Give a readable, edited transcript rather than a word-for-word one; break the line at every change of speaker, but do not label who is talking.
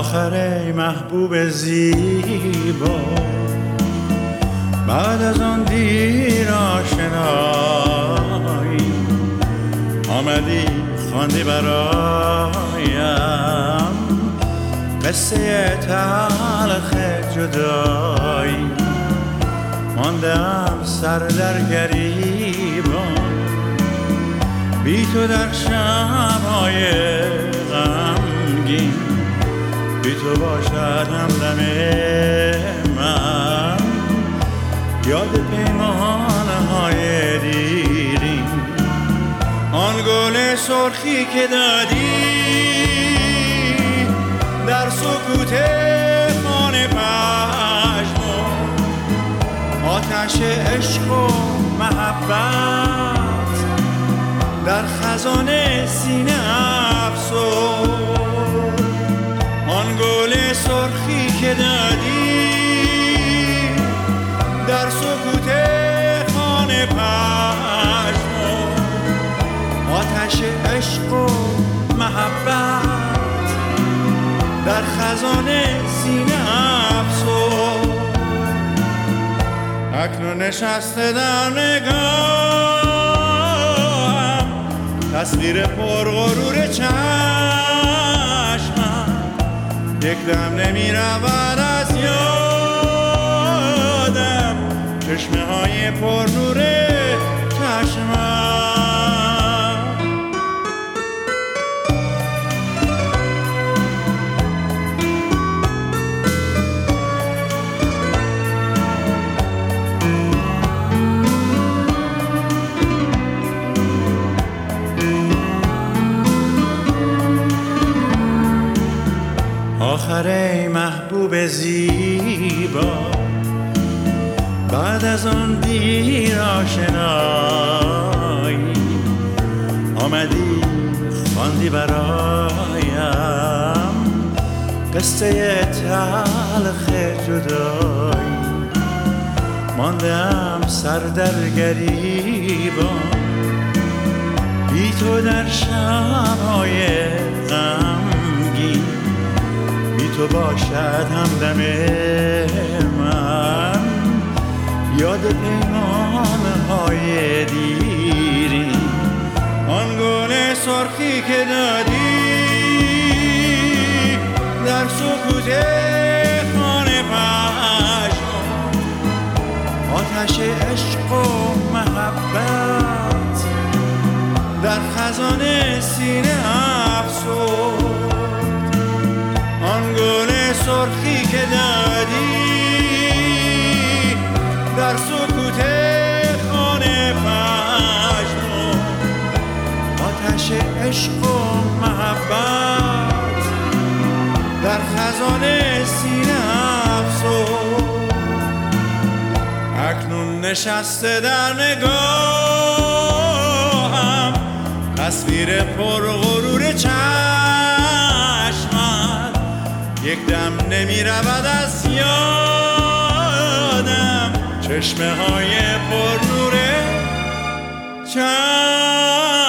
آخر ای محبوب زیبا، بعد از آن دیر آشنایی آمدی خواندی برایم قصه تلخ جدایی. ماندم سر در گریبان بی تو در شب‌های غمگین، بی تو باشد همدم من یاد پیمانه‌های دیرین. آن گل سرخی که دادی در سکوت خانه پژمرد، آتش عشق و محبت در خزانه سینه افسرد. آن گل سرخی که دادی در سکوت خانه پژمرد، آتش عشق و محبت در خزانه سینه افسرد. اکنون نشسته در نگاهم تصویر پرغرور چشمم، یک دم نمی رود از یادم چشمه های پرنور چشمم. آخر ای محبوب زیبا، بعد از آن دیر آشنایی آمدی خواندی برایم قصه تلخ جدایی. ماندم سر در گریبان بی تو در شب‌های غمگین، بی تو باشد همدم من یاد پیمانه‌های دیری. آن گل سرخی که دادی در سکوت خانه پژمرد، آتش عشق و محبت در خزانه سینه افسرد. آن گل سرخی که دادی در سکوت خانه پژمرد، آتش عشق و محبت در خزانه سینه افسرد. اکنون نشسته در نگاهم تصویر پرغرور چشمت، یک دم نمی رود از یادم چشمه های پرنور چشم.